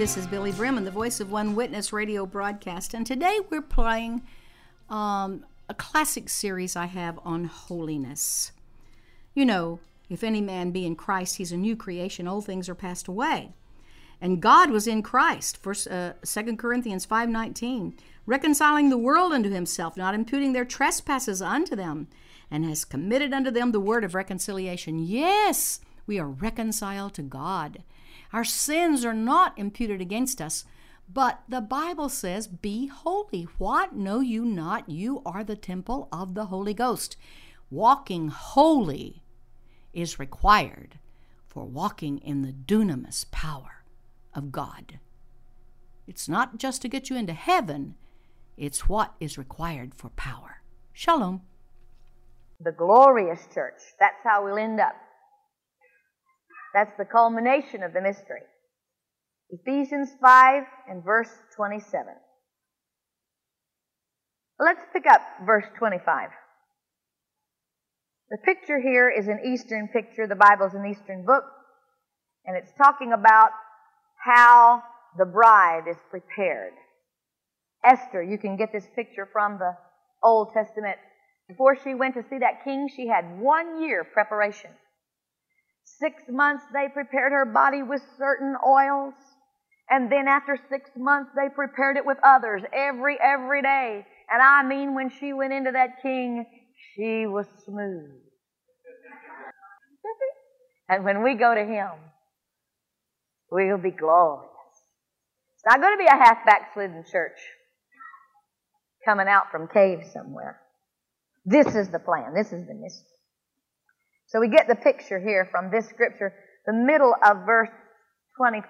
this is Billy Bremen, the voice of One Witness radio broadcast, and today we're playing a classic series I have on holiness. You know, if any man be in Christ, he's a new creation. Old things are passed away. And God was in Christ, 2 Corinthians 5:19, reconciling the world unto himself, not imputing their trespasses unto them, and has committed unto them the word of reconciliation. Yes, we are reconciled to God. Our sins are not imputed against us, but the Bible says, be holy. What? Know you not? You are the temple of the Holy Ghost. Walking holy is required for walking in the dunamis power of God. It's not just to get you into heaven, it's what is required for power. Shalom. The glorious church. That's how we'll end up. That's the culmination of the mystery. Ephesians 5 and verse 27. Let's pick up verse 25. The picture here is an Eastern picture. The Bible's an Eastern book. And it's talking about how the bride is prepared. Esther, you can get this picture from the Old Testament. Before she went to see that king, she had 1 year preparation. 6 months they prepared her body with certain oils. And then after 6 months they prepared it with others every day. And I mean, when she went into that king, she was smooth. And when we go to him, we'll be glorious. It's not going to be a half backslidden church coming out from caves somewhere. This is the plan. This is the mystery. So we get the picture here from this scripture, the middle of verse 25.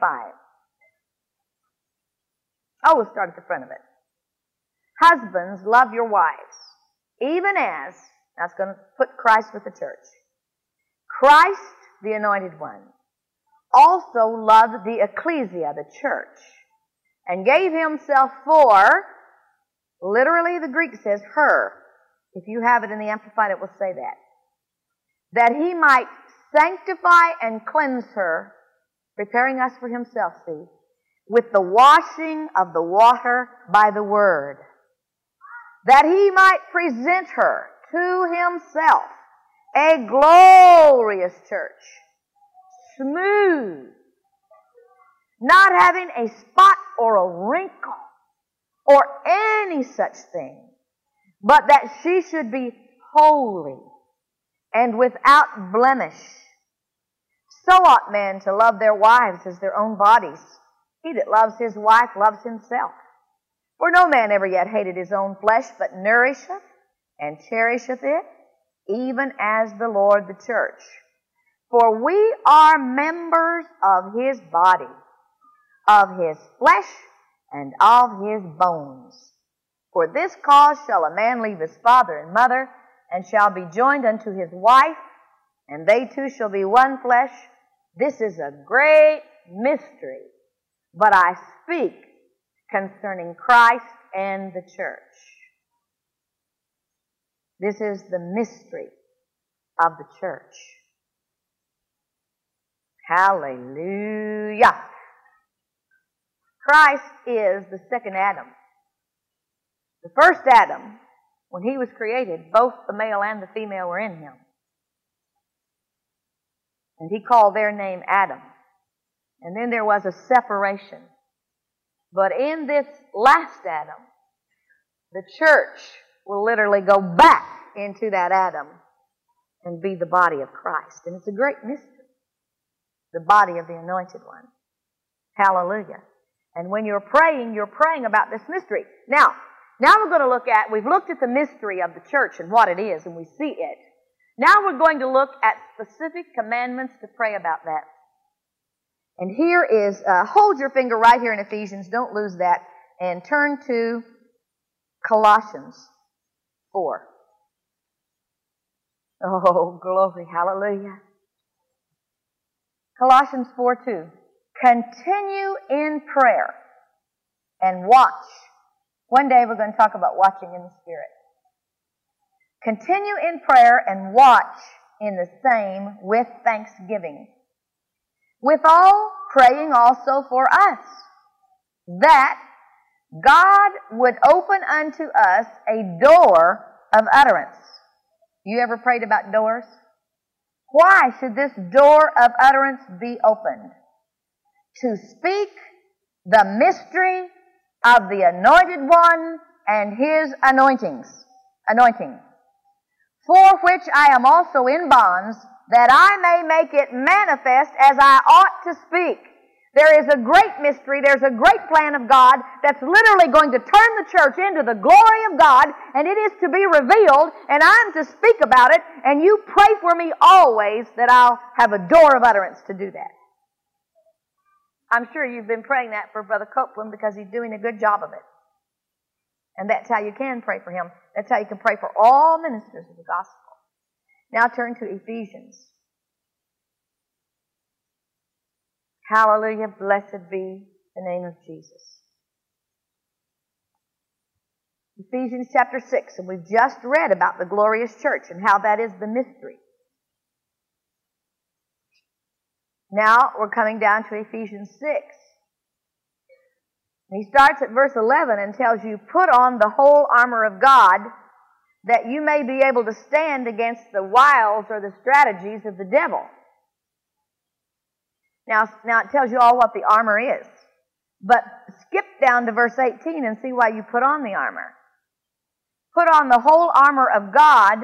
Oh, we'll start at the front of it. Husbands, love your wives, even as, that's going to put Christ with the church. Christ, the anointed one, also loved the ecclesia, the church, and gave himself for, literally the Greek says her. If you have it in the Amplified, it will say that he might sanctify and cleanse her, preparing us for himself, see, with the washing of the water by the word, that he might present her to himself a glorious church, smooth, not having a spot or a wrinkle or any such thing, but that she should be holy and without blemish. So ought men to love their wives as their own bodies. He that loves his wife loves himself. For no man ever yet hated his own flesh, but nourisheth and cherisheth it, even as the Lord the church. For we are members of his body, of his flesh, and of his bones. For this cause shall a man leave his father and mother, and shall be joined unto his wife, and they two shall be one flesh. This is a great mystery, but I speak concerning Christ and the church. This is the mystery of the church. Hallelujah. Christ is the second Adam. The first Adam, when he was created, both the male and the female were in him. And he called their name Adam. And then there was a separation. But in this last Adam, the church will literally go back into that Adam and be the body of Christ. And it's a great mystery. The body of the anointed one. Hallelujah. And when you're praying about this mystery. Now we're going to we've looked at the mystery of the church and what it is, and we see it. Now we're going to look at specific commandments to pray about that. And here is, hold your finger right here in Ephesians, don't lose that, and turn to Colossians 4. Oh, glory, hallelujah. Colossians 4:2. Continue in prayer and watch. One day we're going to talk about watching in the Spirit. Continue in prayer and watch in the same with thanksgiving. Withal, praying also for us, that God would open unto us a door of utterance. You ever prayed about doors? Why should this door of utterance be opened? To speak the mystery of the Anointed One and His anointing, for which I am also in bonds, that I may make it manifest as I ought to speak. There is a great mystery, there's a great plan of God that's literally going to turn the church into the glory of God, and it is to be revealed, and I'm to speak about it, and you pray for me always that I'll have a door of utterance to do that. I'm sure you've been praying that for Brother Copeland because he's doing a good job of it. And that's how you can pray for him. That's how you can pray for all ministers of the gospel. Now turn to Ephesians. Hallelujah, blessed be the name of Jesus. Ephesians chapter 6, and we've just read about the glorious church and how that is the mystery. Now we're coming down to Ephesians 6. He starts at verse 11 and tells you, put on the whole armor of God that you may be able to stand against the wiles or the strategies of the devil. Now it tells you all what the armor is. But skip down to verse 18 and see why you put on the armor. Put on the whole armor of God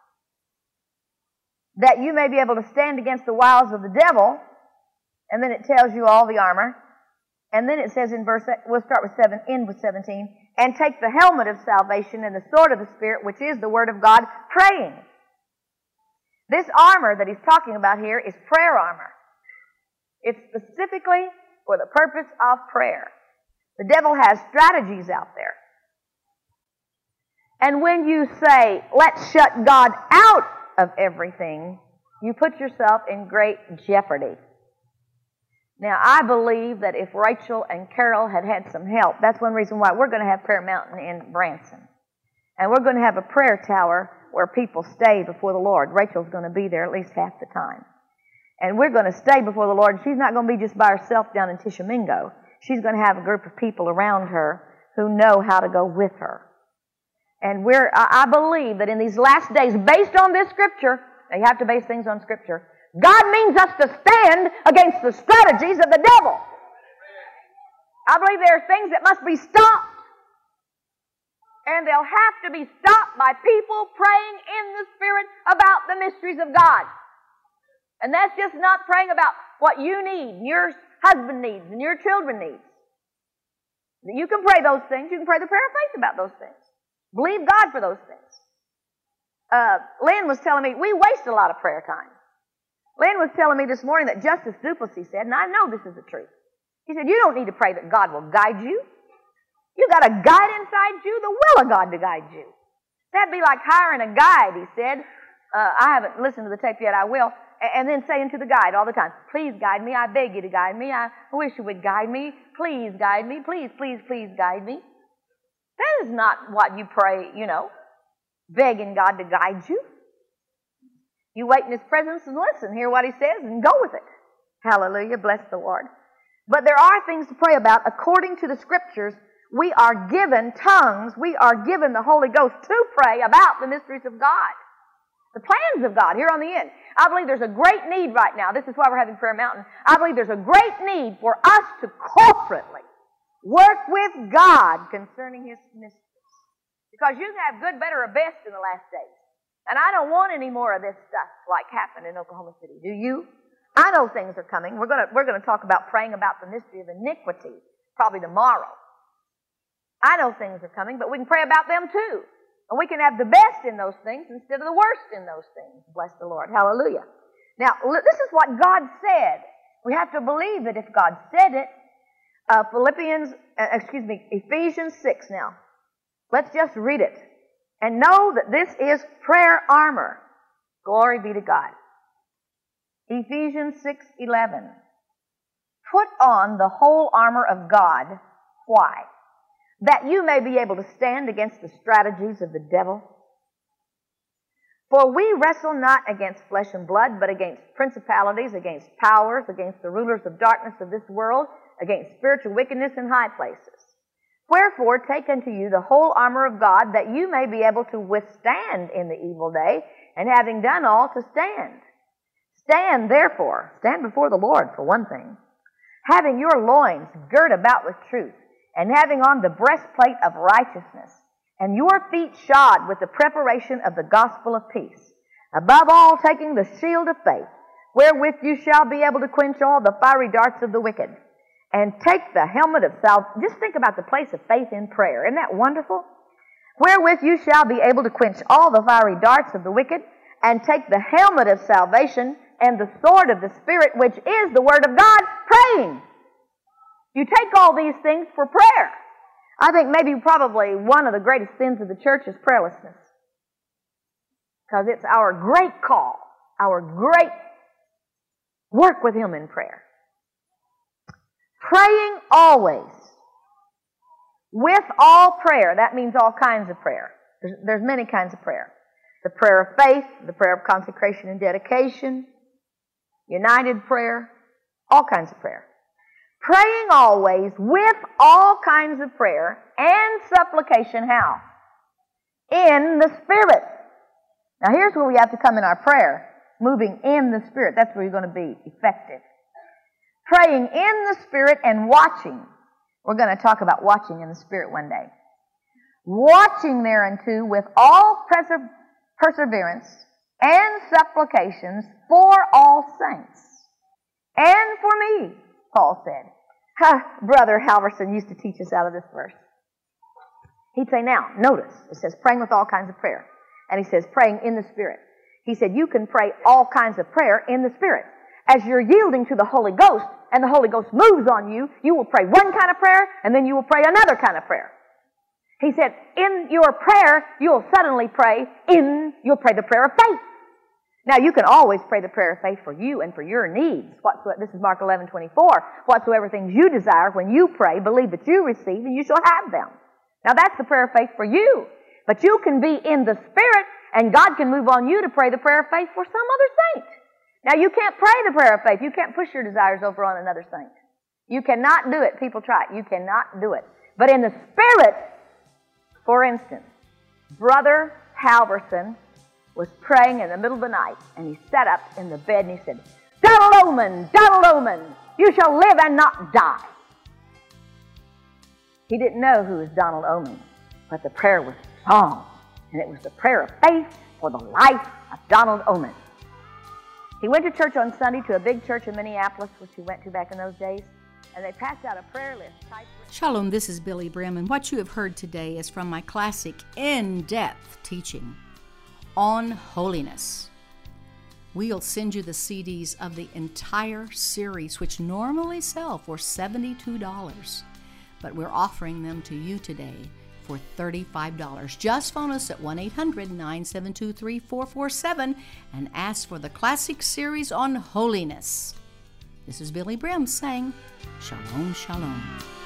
that you may be able to stand against the wiles of the devil. And then it tells you all the armor. And then it says in verse, we'll start with 7, end with 17, and take the helmet of salvation and the sword of the Spirit, which is the word of God, praying. This armor that he's talking about here is prayer armor. It's specifically for the purpose of prayer. The devil has strategies out there. And when you say, let's shut God out of everything, you put yourself in great jeopardy. Now, I believe that if Rachel and Carol had had some help, that's one reason why we're going to have Prayer Mountain in Branson. And we're going to have a prayer tower where people stay before the Lord. Rachel's going to be there at least half the time. And we're going to stay before the Lord. She's not going to be just by herself down in Tishomingo. She's going to have a group of people around her who know how to go with her. And I believe that in these last days, based on this Scripture, now you have to base things on Scripture, God means us to stand against the strategies of the devil. I believe there are things that must be stopped. And they'll have to be stopped by people praying in the Spirit about the mysteries of God. And that's just not praying about what you need, and your husband needs, and your children needs. You can pray those things. You can pray the prayer of faith about those things. Believe God for those things. Lynn was telling me, we waste a lot of prayer time. Lynn was telling me this morning that Justice Duplessis said, and I know this is the truth. He said, you don't need to pray that God will guide you. You got a guide inside you, the will of God to guide you. That'd be like hiring a guide, he said. I haven't listened to the tape yet, I will. And then saying to the guide all the time, please guide me, I beg you to guide me, I wish you would guide me, please guide me, please, please, please guide me. That is not what you pray, begging God to guide you. You wait in His presence and listen, hear what He says, and go with it. Hallelujah, bless the Lord. But there are things to pray about. According to the Scriptures, we are given tongues, we are given the Holy Ghost to pray about the mysteries of God. The plans of God here on the end. I believe there's a great need right now. This is why we're having Prayer Mountain. I believe there's a great need for us to corporately work with God concerning His mysteries. Because you can have good, better, or best in the last days. And I don't want any more of this stuff like happened in Oklahoma City. Do you? I know things are coming. We're going to talk about praying about the mystery of iniquity probably tomorrow. I know things are coming, but we can pray about them too. And we can have the best in those things instead of the worst in those things. Bless the Lord. Hallelujah. Now, this is what God said. We have to believe that if God said it, Ephesians 6 now. Let's just read it. And know that this is prayer armor. Glory be to God. Ephesians 6:11. Put on the whole armor of God. Why? That you may be able to stand against the strategies of the devil. For we wrestle not against flesh and blood, but against principalities, against powers, against the rulers of darkness of this world, against spiritual wickedness in high places. Wherefore, take unto you the whole armor of God, that you may be able to withstand in the evil day, and having done all, to stand. Stand, therefore, stand before the Lord, for one thing, having your loins girt about with truth, and having on the breastplate of righteousness, and your feet shod with the preparation of the gospel of peace. Above all, taking the shield of faith, wherewith you shall be able to quench all the fiery darts of the wicked. And take the helmet of salvation. Just think about the place of faith in prayer. Isn't that wonderful? Wherewith you shall be able to quench all the fiery darts of the wicked, and take the helmet of salvation and the sword of the Spirit, which is the Word of God, praying. You take all these things for prayer. I think maybe probably one of the greatest sins of the church is prayerlessness. Because it's our great call, our great work with Him in prayer. Praying always. With all prayer. That means all kinds of prayer. There's many kinds of prayer. The prayer of faith, the prayer of consecration and dedication, united prayer, all kinds of prayer. Praying always with all kinds of prayer and supplication. How? In the Spirit. Now here's where we have to come in our prayer. Moving in the Spirit. That's where you're going to be effective. Praying in the Spirit and watching. We're going to talk about watching in the Spirit one day. Watching thereunto with all perseverance and supplications for all saints. And for me, Paul said. Brother Halverson used to teach us out of this verse. He'd say, now, notice, it says praying with all kinds of prayer. And he says praying in the Spirit. He said you can pray all kinds of prayer in the Spirit. As you're yielding to the Holy Ghost, and the Holy Ghost moves on you, you will pray one kind of prayer, and then you will pray another kind of prayer. He said, in your prayer, you'll suddenly you'll pray the prayer of faith. Now, you can always pray the prayer of faith for you and for your needs. This is Mark 11:24. Whatsoever things you desire, when you pray, believe that you receive, and you shall have them. Now, that's the prayer of faith for you. But you can be in the Spirit, and God can move on you to pray the prayer of faith for some other saint. Now, you can't pray the prayer of faith. You can't push your desires over on another saint. You cannot do it. People try it. You cannot do it. But in the Spirit, for instance, Brother Halverson was praying in the middle of the night, and he sat up in the bed and he said, Donald Oman, you shall live and not die. He didn't know who was Donald Oman, but the prayer was strong, and it was the prayer of faith for the life of Donald Oman. He went to church on Sunday, to a big church in Minneapolis, which he went to back in those days, and they passed out a prayer list. Shalom, this is Billy Brim, and what you have heard today is from my classic in-depth teaching on holiness. We'll send you the CDs of the entire series, which normally sell for $72, but we're offering them to you today for $35. Just phone us at 1-800-972-3447 and ask for the classic series on holiness. This is Billy Brim saying, Shalom, Shalom.